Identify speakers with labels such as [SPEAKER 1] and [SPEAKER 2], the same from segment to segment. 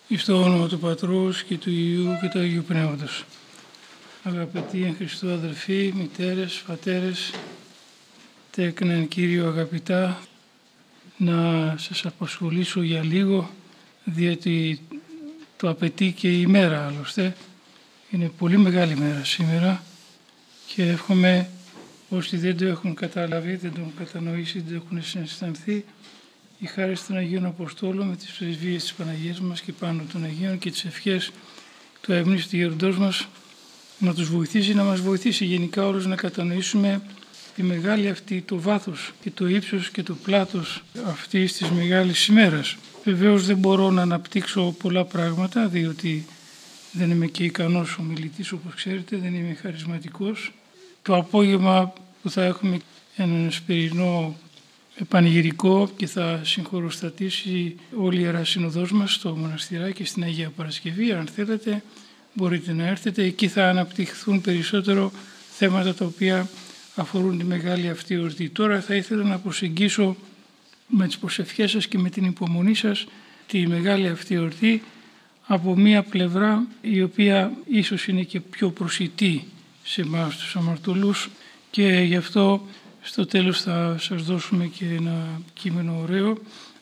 [SPEAKER 1] Εις το όνομα του Πατρός και του Υιού και του Αγίου Πνεύματος. Αγαπητοί εν Χριστώ αδελφοί, μητέρες, πατέρες, τέκνα εν Κύριο αγαπητά, να σας απασχολήσω για λίγο, διότι το απαιτεί και η ημέρα άλλωστε. Είναι πολύ μεγάλη μέρα σήμερα και εύχομαι όσοι δεν το έχουν καταλάβει, δεν το έχουν κατανοήσει, δεν το έχουν συναισθανθεί, η χάρη των Αγίων Αποστόλων με τις πρεσβείες της Παναγίας μας και πάνω των Αγίων και τις ευχές του αείμνηστου γέροντός μας να τους βοηθήσει, να μας βοηθήσει γενικά όλους να κατανοήσουμε τη μεγάλη αυτή, το βάθος και το ύψος και το πλάτος αυτής της μεγάλης ημέρας. Βεβαίως δεν μπορώ να αναπτύξω πολλά πράγματα, διότι δεν είμαι και ικανός ομιλητής, όπως ξέρετε, δεν είμαι χαρισματικός. Το απόγευμα που θα έχουμε έναν σπυρινό πανηγυρικό και θα συγχωροστατήσει όλη η Ιερά Συνοδός μας στο μοναστηράκι στην Αγία Παρασκευή. Αν θέλετε μπορείτε να έρθετε. Εκεί θα αναπτυχθούν περισσότερο θέματα τα οποία αφορούν τη μεγάλη αυτή εορτή. Τώρα θα ήθελα να προσεγγίσω με τις προσευχές σας και με την υπομονή σας τη μεγάλη αυτή εορτή από μία πλευρά η οποία ίσως είναι και πιο προσιτή σε εμάς τους αμαρτωλούς, και γι' αυτό στο τέλος θα σας δώσουμε και ένα κείμενο ωραίο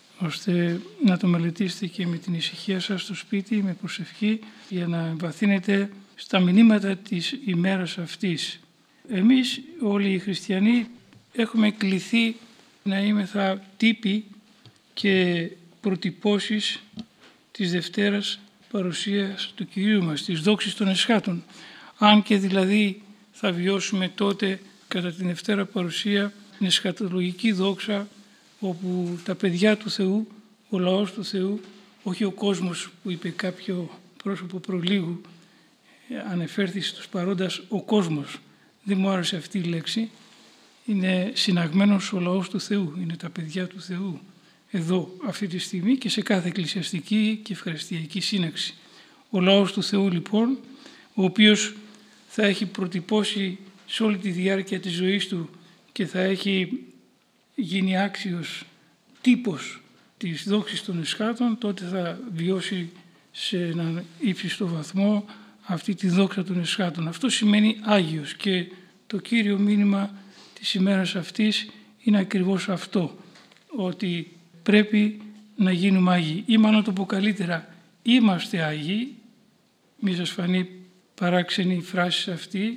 [SPEAKER 1] ώστε να το μελετήσετε και με την ησυχία σας στο σπίτι, με προσευχή, για να εμβαθύνετε στα μηνύματα της ημέρας αυτής. Εμείς όλοι οι χριστιανοί έχουμε κληθεί να είμεθα τύποι και προτυπώσεις της Δευτέρας παρουσίας του Κυρίου μας, της δόξης των εσχάτων. Αν και δηλαδή θα βιώσουμε τότε κατά την Δευτέρα παρουσία την εσχατολογική δόξα, όπου τα παιδιά του Θεού, ο λαός του Θεού, όχι ο κόσμος που είπε κάποιο πρόσωπο προλίγου, ανεφέρθη στους παρόντας ο κόσμος. Δεν μου άρεσε αυτή η λέξη. Είναι συναγμένος ο λαός του Θεού, είναι τα παιδιά του Θεού. Εδώ αυτή τη στιγμή και σε κάθε εκκλησιαστική και ευχαριστιακή σύναξη. Ο λαός του Θεού λοιπόν, ο οποίος θα έχει προτυπώσει σε όλη τη διάρκεια της ζωής του και θα έχει γίνει άξιος τύπος της δόξης των εσχάτων, τότε θα βιώσει σε έναν ύψιστο βαθμό αυτή τη δόξα των εσχάτων. Αυτό σημαίνει Άγιος και το κύριο μήνυμα της ημέρας αυτής είναι ακριβώς αυτό, ότι πρέπει να γίνουμε Άγιοι. Ή μάλλον το πω καλύτερα, είμαστε Άγιοι, μη σας φανεί παράξενη η φράση αυτή,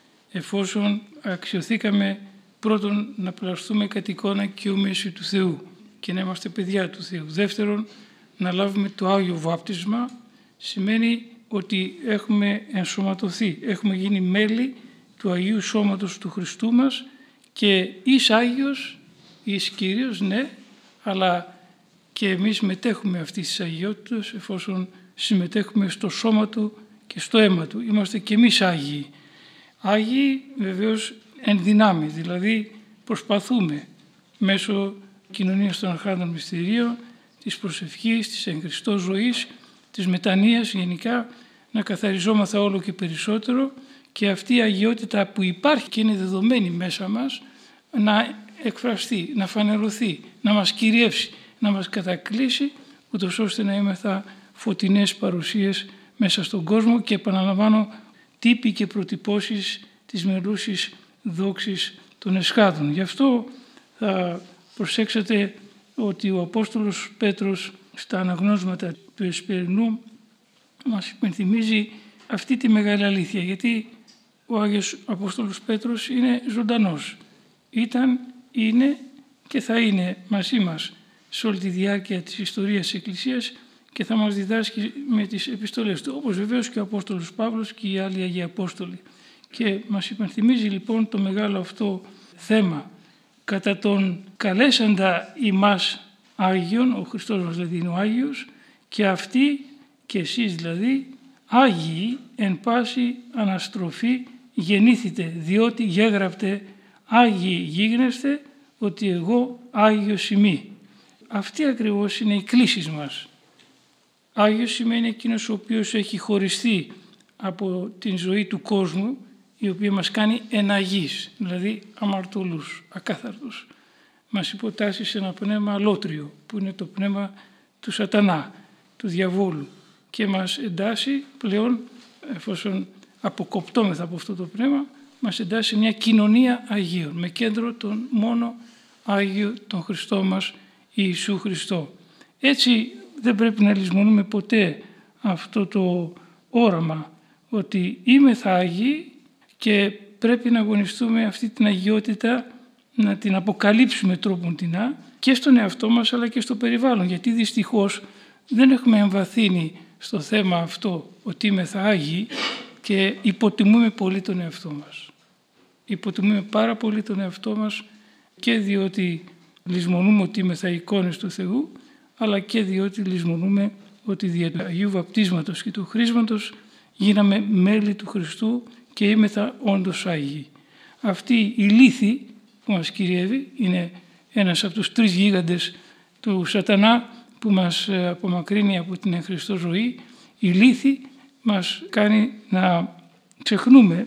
[SPEAKER 1] εφόσον αξιωθήκαμε πρώτον να πλαστούμε κατ' εικόνα και ομοίωση του Θεού και να είμαστε παιδιά του Θεού. Δεύτερον, να λάβουμε το Άγιο Βάπτισμα σημαίνει ότι έχουμε ενσωματωθεί, έχουμε γίνει μέλη του Αγίου Σώματος του Χριστού μας και εις Άγιος, εις Κύριος, ναι, αλλά και εμείς μετέχουμε αυτής της αγιότητας εφόσον συμμετέχουμε στο σώμα Του και στο αίμα Του. Είμαστε και εμείς Άγιοι. Άγιοι βεβαίως εν δυνάμει, δηλαδή προσπαθούμε μέσω κοινωνίας των Αρχάντων Μυστηρίων, της προσευχής, της εν Χριστώ ζωής, της μετανοίας γενικά, να καθαριζόμαθα όλο και περισσότερο και αυτή η αγιότητα που υπάρχει και είναι δεδομένη μέσα μας να εκφραστεί, να φανερωθεί, να μας κυριεύσει, να μας κατακλείσει, ούτως ώστε να είμεθα φωτεινές παρουσίες μέσα στον κόσμο και επαναλαμβάνω τύποι και προτυπώσεις της μελούσης δόξης των εσχάτων. Γι' αυτό θα προσέξετε ότι ο Απόστολος Πέτρος στα αναγνώσματα του Εσπερινού μας υπενθυμίζει αυτή τη μεγάλη αλήθεια, γιατί ο Άγιος Απόστολος Πέτρος είναι ζωντανός. Ήταν, είναι και θα είναι μαζί μας σε όλη τη διάρκεια της ιστορίας της Εκκλησίας και θα μας διδάσκει με τις επιστολές του, όπως βεβαίως και ο Απόστολος Παύλος και οι άλλοι Αγίοι Απόστολοι. Και μας υπενθυμίζει λοιπόν το μεγάλο αυτό θέμα. Κατά τον καλέσαντα ημάς Άγιον, ο Χριστός μας δηλαδή είναι ο Άγιος, και αυτοί και εσείς δηλαδή Άγιοι εν πάση αναστροφή γεννήθητε, διότι γέγραπτε Άγιοι γίγνεσθε ότι εγώ Άγιος ημί. Αυτή ακριβώς είναι η κλίση μας. Άγιος σημαίνει εκείνος ο οποίος έχει χωριστεί από την ζωή του κόσμου, η οποία μας κάνει εναγείς, δηλαδή αμαρτωλούς, ακάθαρτους. Μας υποτάσσει σε ένα πνεύμα αλότριο, που είναι το πνεύμα του σατανά, του διαβόλου. και μας εντάσσει πλέον, εφόσον αποκοπτόμεθα από αυτό το πνεύμα, μας εντάσσει μια κοινωνία Αγίων με κέντρο τον μόνο Άγιο τον Χριστό μας Ιησού Χριστό. Έτσι δεν πρέπει να λησμονούμε ποτέ αυτό το όραμα ότι είμεθα Άγιοι και πρέπει να αγωνιστούμε αυτή την αγιότητα, να την αποκαλύψουμε τρόποντινά και στον εαυτό μας αλλά και στο περιβάλλον, γιατί δυστυχώς δεν έχουμε εμβαθύνει στο θέμα αυτό ότι είμεθα Άγιοι και υποτιμούμε πολύ τον εαυτό μας. Υποτιμούμε πάρα πολύ τον εαυτό μας και διότι λησμονούμε ότι είμεθα εικόνες του Θεού, αλλά και διότι λησμονούμε ότι δια του Αγίου Βαπτίσματος και του Χρίσματος γίναμε μέλη του Χριστού και είμεθα όντως Άγιοι. Αυτή η λύθη που μας κυριεύει είναι ένας από τους 3 γίγαντες του Σατανά που μας απομακρύνει από την εν Χριστώ ζωή. Η λύθη μας κάνει να ξεχνούμε,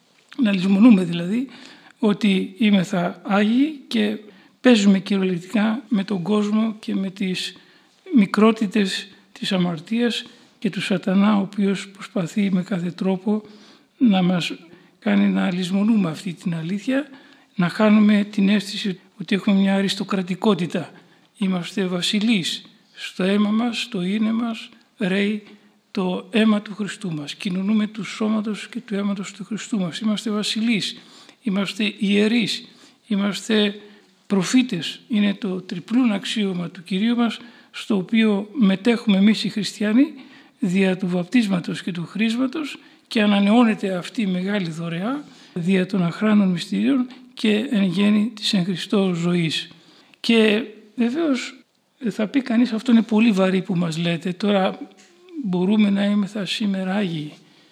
[SPEAKER 1] να λησμονούμε δηλαδή, ότι είμεθα Άγιοι και παίζουμε κυριολεκτικά με τον κόσμο και με τις μικρότητες της αμαρτίας και του Σατανά, ο οποίος προσπαθεί με κάθε τρόπο να μας κάνει να λησμονούμε αυτή την αλήθεια, να χάνουμε την αίσθηση ότι έχουμε μια αριστοκρατικότητα. Είμαστε βασιλείς. Στο αίμα μας, στο είναι μας, ρέει το αίμα του Χριστού μας. Κοινωνούμε του σώματος και του αίματος του Χριστού μας. Είμαστε βασιλείς, είμαστε ιερείς, είμαστε προφήτες. Είναι το τριπλούν αξίωμα του Κυρίου μας, στο οποίο μετέχουμε εμείς οι χριστιανοί δια του βαπτίσματος και του χρίσματος και ανανεώνεται αυτή η μεγάλη δωρεά δια των αχράντων μυστηρίων και εν γέννη της εν Χριστώ ζωής. Και βεβαίως θα πει κανείς αυτό είναι πολύ βαρύ που μας λέτε, τώρα μπορούμε να είμεθα σήμερα Άγιοι.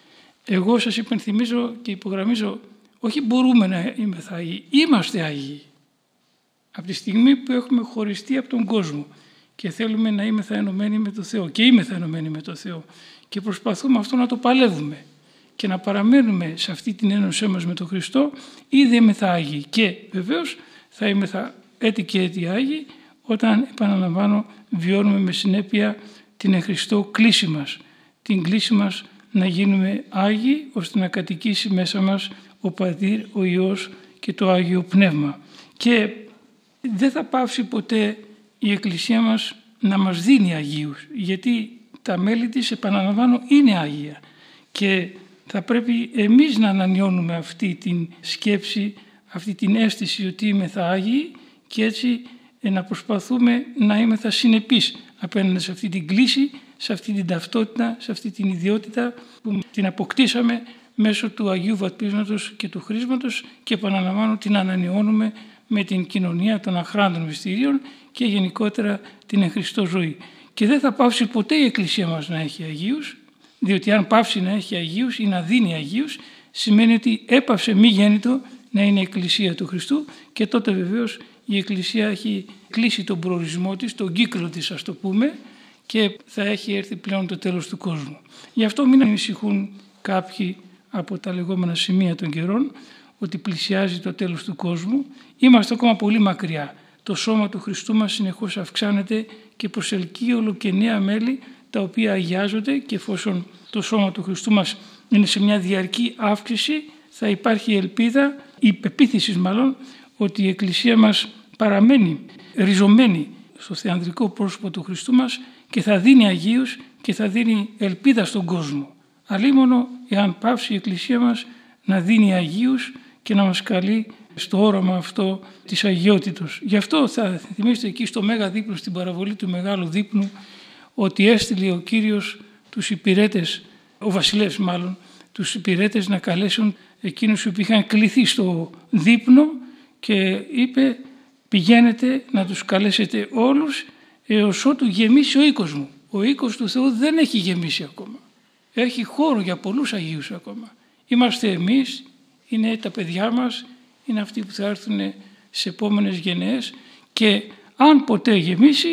[SPEAKER 1] Εγώ σας υπενθυμίζω και υπογραμμίζω, όχι μπορούμε να είμεθα Άγιοι, είμαστε Άγιοι. Από τη στιγμή που έχουμε χωριστεί από τον κόσμο και θέλουμε να είμεθα ενωμένοι με το Θεό και είμεθα ενωμένοι με το Θεό και προσπαθούμε αυτό να το παλεύουμε και να παραμένουμε σε αυτή την ένωσή μας με τον Χριστό, ήδη είμεθα Άγιοι και βεβαίως θα είμεθα έτη και έτη Άγιοι όταν, επαναλαμβάνω, βιώνουμε με συνέπεια την εν Χριστώ κλίση μας, την κλίση μας να γίνουμε Άγιοι ώστε να κατοικήσει μέσα μας ο Πατήρ, ο Υιός και το Άγιο Πνεύμα. Και δεν θα πάψει ποτέ η Εκκλησία μας να μας δίνει Αγίους, γιατί τα μέλη της, επαναλαμβάνω, είναι Άγια και θα πρέπει εμείς να ανανεώνουμε αυτή την σκέψη, αυτή την αίσθηση ότι είμεθα Άγιοι και έτσι να προσπαθούμε να είμεθα συνεπείς απέναντι σε αυτή την κλίση, σε αυτή την ταυτότητα, σε αυτή την ιδιότητα που την αποκτήσαμε μέσω του Αγίου Βαπτίσματος και του Χρίσματος και επαναλαμβάνω την ανανεώνουμε με την κοινωνία των αχράντων μυστηρίων και γενικότερα την εν Χριστώ ζωή. Και δεν θα πάψει ποτέ η Εκκλησία μας να έχει Αγίους, διότι αν πάψει να έχει Αγίους ή να δίνει Αγίους, σημαίνει ότι έπαυσε μη γέννητο να είναι η Εκκλησία του Χριστού και τότε βεβαίως η Εκκλησία έχει κλείσει τον προορισμό της, τον κύκλο της ας το πούμε και θα έχει έρθει πλέον το τέλος του κόσμου. Γι' αυτό μην ανησυχούν κάποιοι από τα λεγόμενα σημεία των καιρών ότι πλησιάζει το τέλος του κόσμου. Είμαστε ακόμα πολύ μακριά. Το σώμα του Χριστού μας συνεχώς αυξάνεται και προσελκύει όλο και νέα μέλη τα οποία αγιάζονται και εφόσον το σώμα του Χριστού μας είναι σε μια διαρκή αύξηση θα υπάρχει ελπίδα, η πεποίθηση μάλλον, ότι η Εκκλησία μας παραμένει ριζωμένη στο θεανδρικό πρόσωπο του Χριστού μας και θα δίνει Αγίους και θα δίνει ελπίδα στον κόσμο. Αλλήμωνο εάν πάψει η Εκκλησία μας να δίνει Αγίους και να μας καλεί στο όραμα αυτό της αγιότητος. Γι' αυτό θα θυμίστε εκεί στο Μέγα Δείπνο, στην παραβολή του Μεγάλου Δείπνου, ότι έστειλε ο Κύριος τους υπηρέτες, ο βασιλεύς μάλλον, τους υπηρέτες να καλέσουν εκείνους που είχαν κληθεί στο δείπνο και είπε πηγαίνετε να τους καλέσετε όλους έως ότου γεμίσει ο οίκος μου. Ο οίκος του Θεού δεν έχει γεμίσει ακόμα. Έχει χώρο για πολλούς Αγίους ακόμα. Είμαστε εμείς, είναι τα παιδιά μας, είναι αυτοί που θα έρθουν σε επόμενες γενναίες και αν ποτέ γεμίσει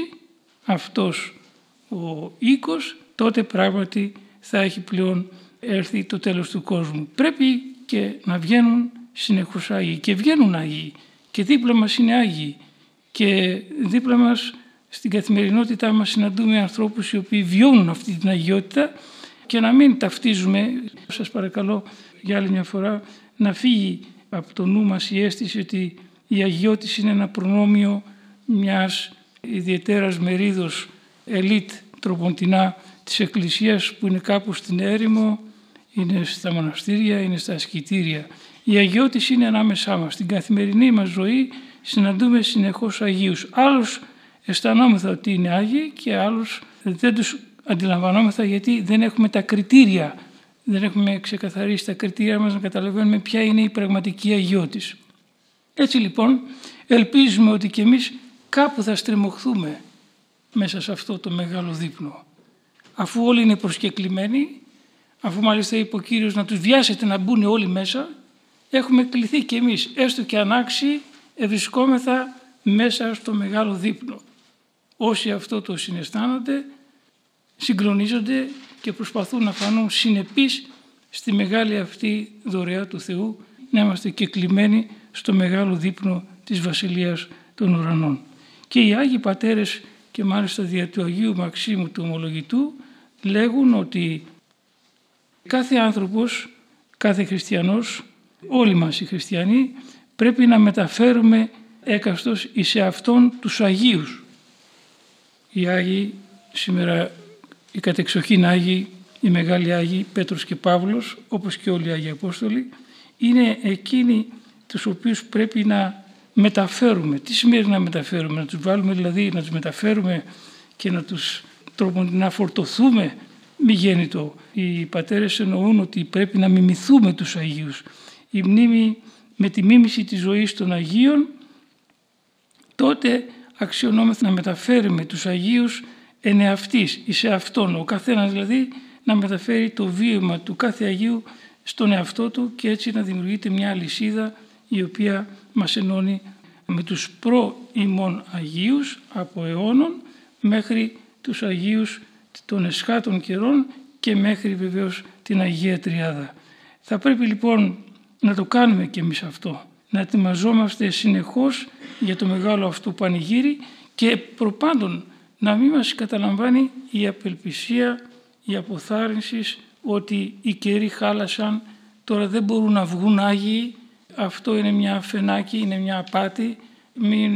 [SPEAKER 1] αυτός ο οίκος, τότε πράγματι θα έχει πλέον έρθει το τέλος του κόσμου. Πρέπει και να βγαίνουν συνεχώς Άγιοι και βγαίνουν Άγιοι και δίπλα μας είναι Άγιοι και δίπλα μας στην καθημερινότητά μας συναντούμε ανθρώπους οι οποίοι βιώνουν αυτή την αγιότητα και να μην ταυτίζουμε. Σας παρακαλώ για άλλη μια φορά να φύγει από το νου μας η αίσθηση ότι η αγιότηση είναι ένα προνόμιο μιας ιδιαιτέρας μερίδος ελίτ τροποντινά της Εκκλησίας που είναι κάπου στην έρημο, είναι στα μοναστήρια, είναι στα ασκητήρια. Η αγιότηση είναι ανάμεσά μας. Στην καθημερινή μας ζωή συναντούμε συνεχώς Αγίους. Άλλους αισθανόμεθα ότι είναι Άγιοι και άλλους δεν τους αντιλαμβανόμεθα γιατί δεν έχουμε τα κριτήρια. Δεν έχουμε ξεκαθαρίσει τα κριτήρια μας να καταλαβαίνουμε ποια είναι η πραγματική αγιότηση. Έτσι λοιπόν ελπίζουμε ότι και εμείς κάπου θα στριμωχθούμε μέσα σε αυτό το μεγάλο δείπνο. Αφού όλοι είναι προσκεκλημένοι, αφού μάλιστα είπε ο Κύριος να τους βιάσετε να μπουν όλοι μέσα, έχουμε κληθεί και εμείς, έστω και ανάξιοι, ευρισκόμεθα μέσα στο μεγάλο δείπνο. Όσοι αυτό το συναισθάνονται, συγκλονίζονται και προσπαθούν να φανούν συνεπείς στη μεγάλη αυτή δωρεά του Θεού, να είμαστε και κλειμένοι στο μεγάλο δείπνο της Βασιλείας των Ουρανών. Και οι Άγιοι Πατέρες και μάλιστα δια του Αγίου Μαξίμου του Ομολογητού λέγουν ότι κάθε άνθρωπος, κάθε χριστιανός, όλοι μας οι χριστιανοί πρέπει να μεταφέρουμε έκαστος εις αυτόν τους Αγίους. Οι Άγιοι σήμερα, οι κατεξοχήν Άγιοι, οι μεγάλοι Άγιοι Πέτρος και Παύλος, όπως και όλοι οι Άγιοι Απόστολοι, είναι εκείνοι τους οποίους πρέπει να μεταφέρουμε. Τι σημαίνει να μεταφέρουμε? Να τους βάλουμε δηλαδή, να τους μεταφέρουμε και να τους να φορτωθούμε μη γέννητο. Οι πατέρες εννοούν ότι πρέπει να μιμηθούμε τους Αγίους. Η μνήμη, με τη μίμηση της ζωής των Αγίων, τότε αξιωνόμεθα να μεταφέρουμε τους Αγίους εν εαυτής, εις εαυτόν. Ο καθένας δηλαδή να μεταφέρει το βίωμα του κάθε Αγίου στον εαυτό του και έτσι να δημιουργείται μια αλυσίδα η οποία μας ενώνει με τους προ-ημών Αγίους από αιώνων μέχρι τους Αγίους των εσχάτων καιρών και μέχρι βεβαίως την Αγία Τριάδα. Θα πρέπει λοιπόν να το κάνουμε και εμείς αυτό, να ετοιμαζόμαστε συνεχώς για το μεγάλο αυτό πανηγύρι και προπάντων να μην μας καταλαμβάνει η απελπισία, η αποθάρρυνση ότι οι καιροί χάλασαν, τώρα δεν μπορούν να βγουν Άγιοι, αυτό είναι μια φαινάκι, είναι μια απάτη, μην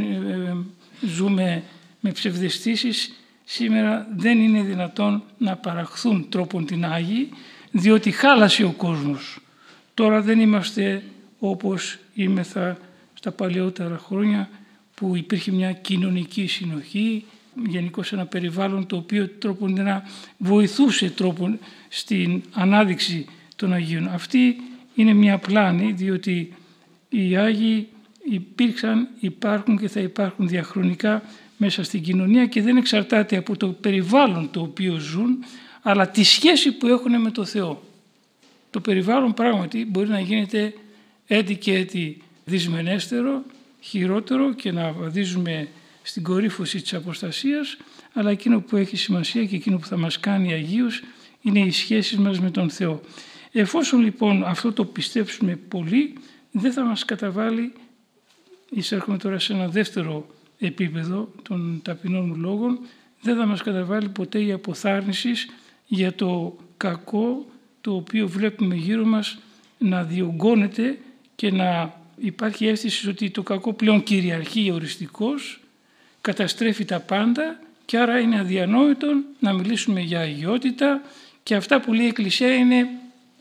[SPEAKER 1] ζούμε με ψευδαισθήσεις. Σήμερα δεν είναι δυνατόν να παραχθούν τρόπον την Άγιοι, διότι χάλασε ο κόσμος. Τώρα δεν είμαστε όπως είμεθα στα παλαιότερα χρόνια που υπήρχε μια κοινωνική συνοχή, γενικώς ένα περιβάλλον το οποίο τρόπον να βοηθούσε τρόπον στην ανάδειξη των Αγίων. Αυτή είναι μια πλάνη, διότι οι Άγιοι υπήρξαν, υπάρχουν και θα υπάρχουν διαχρονικά μέσα στην κοινωνία και δεν εξαρτάται από το περιβάλλον το οποίο ζουν, αλλά τη σχέση που έχουν με το Θεό. Το περιβάλλον πράγματι μπορεί να γίνεται έτη και έτη δυσμενέστερο, χειρότερο και να βαδίζουμε στην κορύφωση της αποστασίας, αλλά εκείνο που έχει σημασία και εκείνο που θα μας κάνει Αγίους είναι οι σχέσεις μας με τον Θεό. Εφόσον λοιπόν αυτό το πιστέψουμε πολύ, δεν θα μας καταβάλει, εισέρχομαι τώρα σε ένα δεύτερο επίπεδο των ταπεινών μου λόγων, δεν θα μας καταβάλει ποτέ η αποθάρρυνση για το κακό το οποίο βλέπουμε γύρω μας να διωγγώνεται και να υπάρχει αίσθηση ότι το κακό πλέον κυριαρχεί οριστικός, καταστρέφει τα πάντα και άρα είναι αδιανόητο να μιλήσουμε για αγιότητα και αυτά που λέει η Εκκλησία είναι,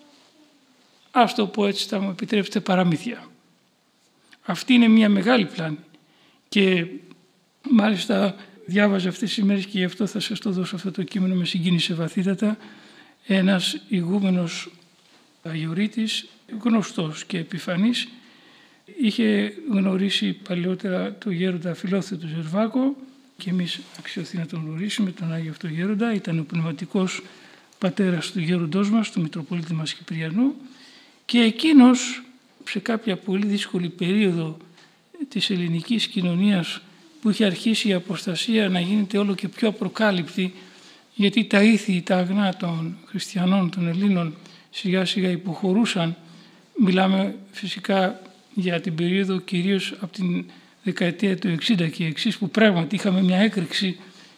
[SPEAKER 1] ας το πω έτσι, θα μου επιτρέψετε, παραμύθια. Αυτή είναι μια μεγάλη πλάνη και μάλιστα διάβαζα αυτές τις ημέρες και γι' αυτό θα σας το δώσω αυτό το κείμενο, με συγκίνησε βαθύτατα. Ένας ηγούμενος αγιορείτης, γνωστός και επιφανής, είχε γνωρίσει παλαιότερα τον γέροντα Φιλόθεο του Ζερβάκο και εμείς αξιωθεί να τον γνωρίσουμε, τον Άγιο αυτό γέροντα. Ήταν ο πνευματικός πατέρας του γέροντός μας, του Μητροπολίτη μας Κυπριανού, και εκείνος σε κάποια πολύ δύσκολη περίοδο της ελληνικής κοινωνίας που είχε αρχίσει η αποστασία να γίνεται όλο και πιο απροκάλυπτη, γιατί τα ήθη, τα αγνά των χριστιανών, των Ελλήνων σιγά σιγά υποχωρούσαν. Μιλάμε φυσικά για την περίοδο κυρίως από την δεκαετία του 60 και εξής, που πράγματι είχαμε μια έκρηξη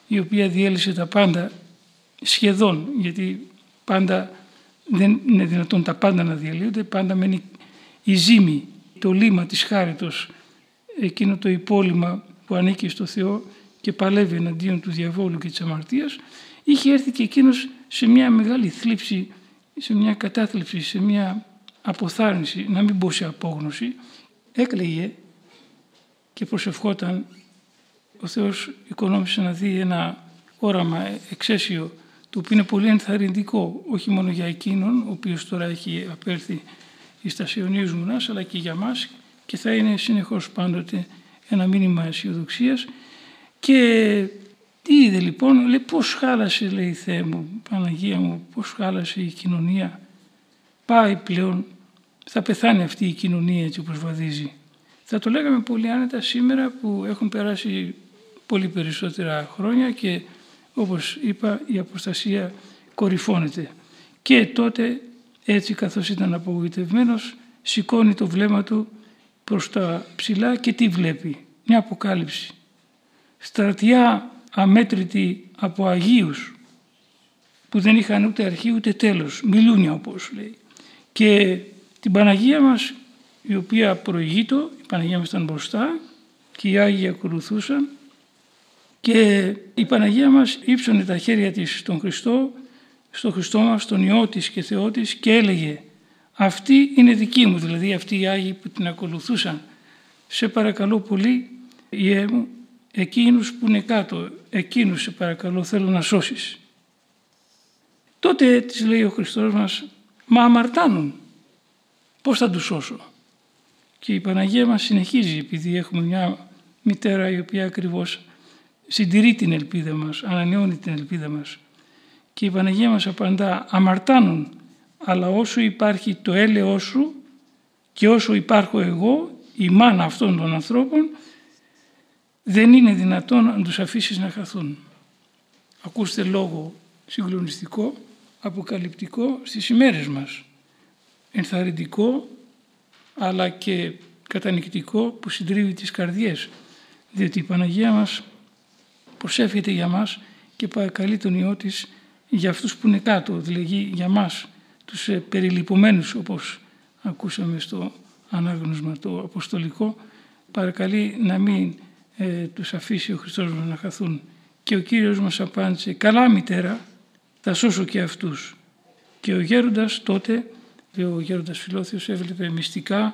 [SPEAKER 1] η οποία διέλυσε τα πάντα σχεδόν, γιατί πάντα δεν είναι δυνατόν τα πάντα να διαλύονται, πάντα μένει η ζύμη, το λίμα της χάριτος, εκείνο το υπόλοιμα που ανήκει στο Θεό και παλεύει εναντίον του διαβόλου και της αμαρτίας. Είχε έρθει και εκείνος σε μια μεγάλη θλίψη, σε μια κατάθλιψη, σε μια αποθάρρυνση, να μην πω σε απόγνωση. Έκλαιγε και προσευχόταν. Ο Θεός οικονόμησε να δει ένα όραμα εξαίσιο, το οποίο είναι πολύ ενθαρρυντικό, όχι μόνο για εκείνον, ο οποίος τώρα έχει απέλθει εις τα αιωνίους μονάς, αλλά και για μας, και θα είναι συνεχώς πάντοτε ένα μήνυμα αισιοδοξίας. Και τι είδε λοιπόν? Λέει, πώς χάλασε, λέει, Θεέ μου, Παναγία μου, πώς χάλασε η κοινωνία. Πάει πλέον, θα πεθάνει αυτή η κοινωνία έτσι όπως βαδίζει. Θα το λέγαμε πολύ άνετα σήμερα που έχουν περάσει πολύ περισσότερα χρόνια και όπως είπα η αποστασία κορυφώνεται. Και τότε έτσι καθώς ήταν απογοητευμένος σηκώνει το βλέμμα του προς τα ψηλά και τι βλέπει? Μια αποκάλυψη. Στρατιά αμέτρητη από Αγίους που δεν είχαν ούτε αρχή ούτε τέλος, μιλούνια όπως λέει. Και την Παναγία μας η οποία προηγείτο, η Παναγία μας ήταν μπροστά και οι Άγιοι ακολουθούσαν και η Παναγία μας ύψωνε τα χέρια της στον Χριστό, στον Χριστό μας, τον Υιό της και Θεό της και έλεγε αυτή είναι δική μου, δηλαδή αυτοί οι Άγιοι που την ακολουθούσαν. Σε παρακαλώ πολύ, Υιέ μου, εκείνους που είναι κάτω, εκείνους σε παρακαλώ θέλω να σώσεις. Τότε της λέει ο Χριστός μας, μα αμαρτάνουν, πώς θα τους σώσω? Και η Παναγία μας συνεχίζει, επειδή έχουμε μια μητέρα η οποία ακριβώς συντηρεί την ελπίδα μας, ανανεώνει την ελπίδα μας. Και η Παναγία μας απαντά, αμαρτάνουν, αλλά όσο υπάρχει το έλεος σου και όσο υπάρχω εγώ, η μάνα αυτών των ανθρώπων, δεν είναι δυνατόν να τους αφήσεις να χαθούν. Ακούστε λόγο συγκλονιστικό, αποκαλυπτικό στις ημέρες μας. Ενθαρρυντικό, αλλά και κατανυκτικό που συντρίβει τις καρδιές. Διότι η Παναγία μας προσεύχεται για μας και παρακαλεί τον Υιό της για αυτούς που είναι κάτω, δηλαδή για μας, τους περιλυπωμένους όπως ακούσαμε στο ανάγνωσμα το αποστολικό, παρακαλεί να μην τους αφήσει ο Χριστός μας να χαθούν. Και ο Κύριος μας απάντησε, καλά μητέρα, θα σώσω και αυτούς. Και ο γέροντας τότε, ο γέροντας Φιλόθεος έβλεπε μυστικά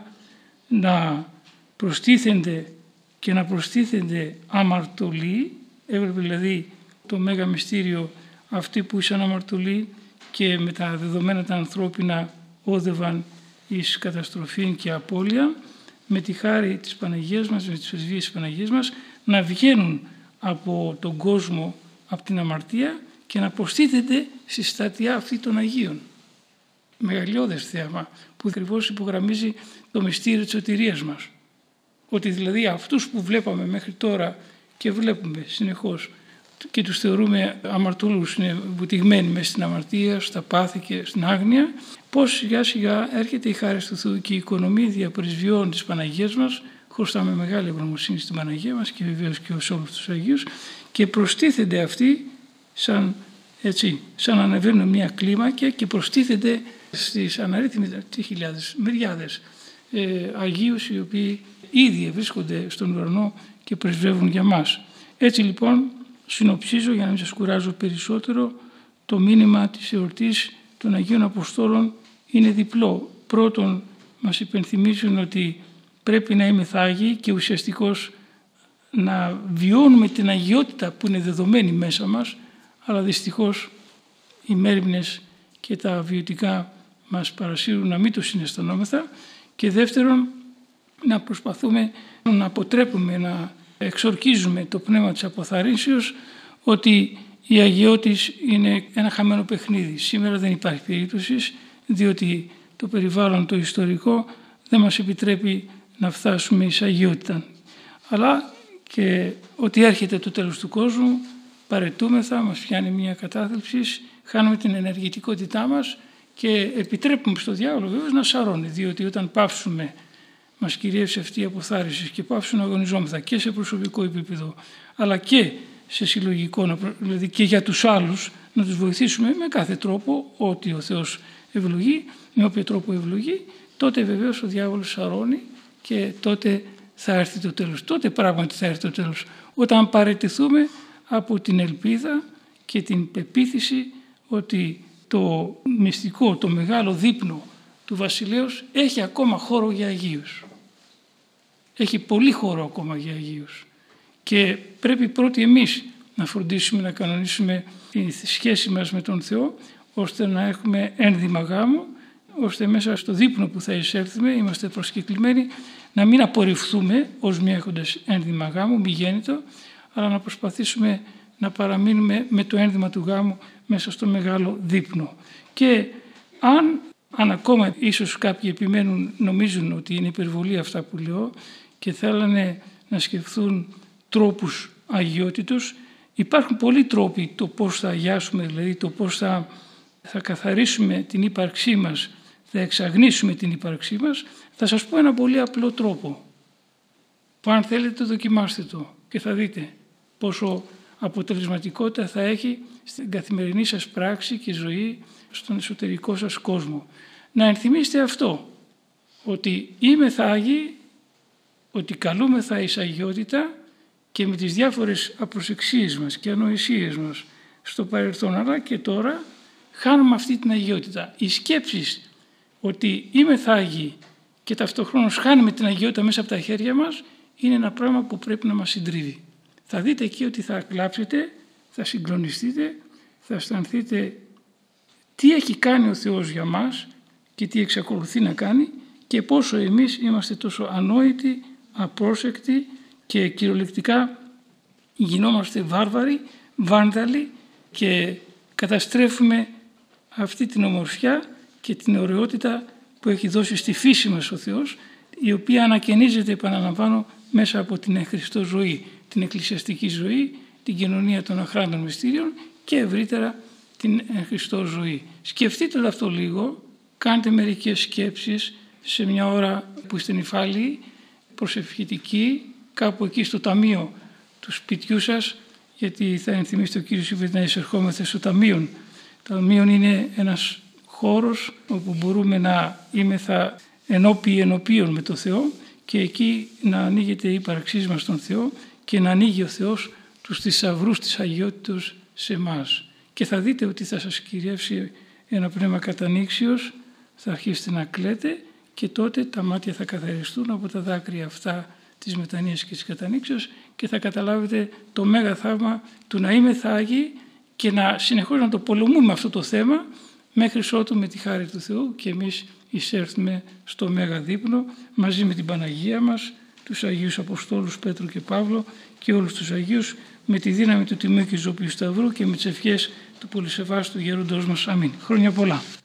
[SPEAKER 1] να προστίθενται και να προστίθενται αμαρτωλοί, έβλεπε δηλαδή το μέγα μυστήριο αυτοί που ήσαν αμαρτωλοί και με τα δεδομένα τα ανθρώπινα όδευαν εις καταστροφή και απώλεια, με τη χάρη της Παναγίας μας, με τις πρεσβείες της Παναγίας μας, να βγαίνουν από τον κόσμο, από την αμαρτία και να προστίθεται στη στρατιά αυτή των Αγίων. Μεγαλειώδες θέαμα που ακριβώς υπογραμμίζει το μυστήριο της σωτηρίας μας. Ότι δηλαδή αυτούς που βλέπαμε μέχρι τώρα και βλέπουμε συνεχώς και τους θεωρούμε αμαρτωλούς, είναι βουτυγμένοι μέσα στην αμαρτία, στα πάθη και στην άγνοια, πώς σιγά σιγά έρχεται η χάρη του Θεού και η οικονομία διαπρεσβειών της Παναγίας μας, χρωστάμε μεγάλη ευγνωμοσύνη στην Παναγία μας και βεβαίως και σε όλους τους Αγίους, και προστίθενται αυτοί σαν ανεβαίνουν μια κλίμακα και προστίθενται στις αναρρύθμιτες χιλιάδες, μυριάδες Αγίους οι οποίοι ήδη βρίσκονται στον ουρανό και πρεσβεύουν για μας. Έτσι λοιπόν συνοψίζω, για να μην σας κουράζω περισσότερο, το μήνυμα της εορτής των Αγίων Αποστόλων είναι διπλό. Πρώτον, μας υπενθυμίζουν ότι πρέπει να είμαστε Άγιοι και ουσιαστικώς να βιώνουμε την αγιότητα που είναι δεδομένη μέσα μας, αλλά δυστυχώς οι μέριμνες και τα βιωτικά μας παρασύρουν να μην το συναισθανόμεθα. Και δεύτερον, να προσπαθούμε να αποτρέπουμε, να εξορκίζουμε το πνεύμα της αποθαρρύνσεως ότι η αγιότης είναι ένα χαμένο παιχνίδι. Σήμερα δεν υπάρχει περίπτωση, διότι το περιβάλλον το ιστορικό δεν μας επιτρέπει να φτάσουμε εις αγιότητα. Αλλά και ότι έρχεται το τέλος του κόσμου, παρετούμεθα, μας πιάνει μια κατάθλιψη, χάνουμε την ενεργητικότητά μας και επιτρέπουμε στο διάβολο βέβαια να σαρώνει, διότι όταν πάψουμε, μας κυριεύσει αυτή η αποθάρρυνση και πάψουμε να αγωνιζόμεθα και σε προσωπικό επίπεδο, αλλά και σε συλλογικό, δηλαδή και για τους άλλους, να τους βοηθήσουμε με κάθε τρόπο, ότι ο Θεός ευλογεί, με όποιο τρόπο ευλογεί, τότε βεβαίως ο διάβολος σαρώνει και τότε θα έρθει το τέλος. Τότε πράγματι θα έρθει το τέλος. Όταν παραιτηθούμε από την ελπίδα και την πεποίθηση ότι το μυστικό, το μεγάλο δείπνο του βασιλέως έχει ακόμα χώρο για Αγίους. Έχει πολύ χώρο ακόμα για Αγίους. Και πρέπει πρώτοι εμείς να φροντίσουμε να κανονίσουμε τη σχέση μας με τον Θεό, ώστε να έχουμε ένδυμα γάμου, ώστε μέσα στο δείπνο που θα εισέλθουμε, είμαστε προσκεκλημένοι, να μην απορριφθούμε ως μη έχοντες ένδυμα γάμου, μη γέννητο, αλλά να προσπαθήσουμε να παραμείνουμε με το ένδυμα του γάμου μέσα στο μεγάλο δείπνο. Και αν ακόμα ίσως κάποιοι επιμένουν, νομίζουν ότι είναι υπερβολή αυτά που λέω και θέλανε να σκεφτούν τρόπους αγιότητος, υπάρχουν πολλοί τρόποι το πώς θα αγιάσουμε, δηλαδή το πώς θα καθαρίσουμε την ύπαρξή μας, θα εξαγνίσουμε την ύπαρξή μας. Θα σας πω ένα πολύ απλό τρόπο που αν θέλετε δοκιμάστε το και θα δείτε πόσο αποτελεσματικότητα θα έχει στην καθημερινή σας πράξη και ζωή, στον εσωτερικό σας κόσμο. Να ενθυμίστε αυτό, ότι είμεθα Άγιοι, ότι καλούμεθα εις αγιότητα και με τις διάφορες απροσεξίες μας και ανοησίες μας στο παρελθόν αλλά και τώρα χάνουμε αυτή την αγιότητα. Οι σκέψεις ότι είμεθα Άγιοι και ταυτοχρόνως χάνουμε την αγιότητα μέσα από τα χέρια μας είναι ένα πράγμα που πρέπει να μας συντρίβει. Θα δείτε εκεί ότι θα κλάψετε, θα συγκλονιστείτε, θα αισθανθείτε τι έχει κάνει ο Θεός για μας και τι εξακολουθεί να κάνει και πόσο εμείς είμαστε τόσο ανόητοι, απρόσεκτοι και κυριολεκτικά γινόμαστε βάρβαροι, βάνδαλοι και καταστρέφουμε αυτή την ομορφιά και την ωραιότητα που έχει δώσει στη φύση μας ο Θεός, η οποία ανακαινίζεται, επαναλαμβάνω, μέσα από την εν Χριστώ ζωή, την εκκλησιαστική ζωή, την κοινωνία των αχράντων μυστήριων και ευρύτερα την εν Χριστώ ζωή. Σκεφτείτε το αυτό λίγο, κάντε μερικές σκέψεις σε μια ώρα που είστε νηφάλιοι, προσευχητικοί, κάπου εκεί στο ταμείο του σπιτιού σας, γιατί θα ενθυμίσετε ο Κύριος είπε να εισερχόμαστε στο ταμείο. Το ταμείο είναι ένας χώρος όπου μπορούμε να είμεθα ενώπιον με το Θεό και εκεί να ανοίγεται η ύπαρξή μας στον Θεό και να ανοίγει ο Θεός τους θησαυρούς της αγιότητος σε εμάς. Και θα δείτε ότι θα σας κυριεύσει ένα πνεύμα κατανοίξεως, θα αρχίσετε να κλαίτε και τότε τα μάτια θα καθαριστούν από τα δάκρυα αυτά της μετανοίας και της κατανοίξεως και θα καταλάβετε το μέγα θαύμα του να είμεθα Άγιοι και να συνεχώς να το πολεμούμε αυτό το θέμα μέχρι ότου με τη χάρη του Θεού και εμείς εισέρθουμε στο μέγα δείπνο μαζί με την Παναγία μας, τους Αγίους Αποστόλους Πέτρο και Παύλο και όλους τους Αγίους με τη δύναμη του Τιμίου και Ζωπίου Σταυρού και με τις ευχές του πολυσεβάστου γέροντος μας. Αμήν. Χρόνια πολλά.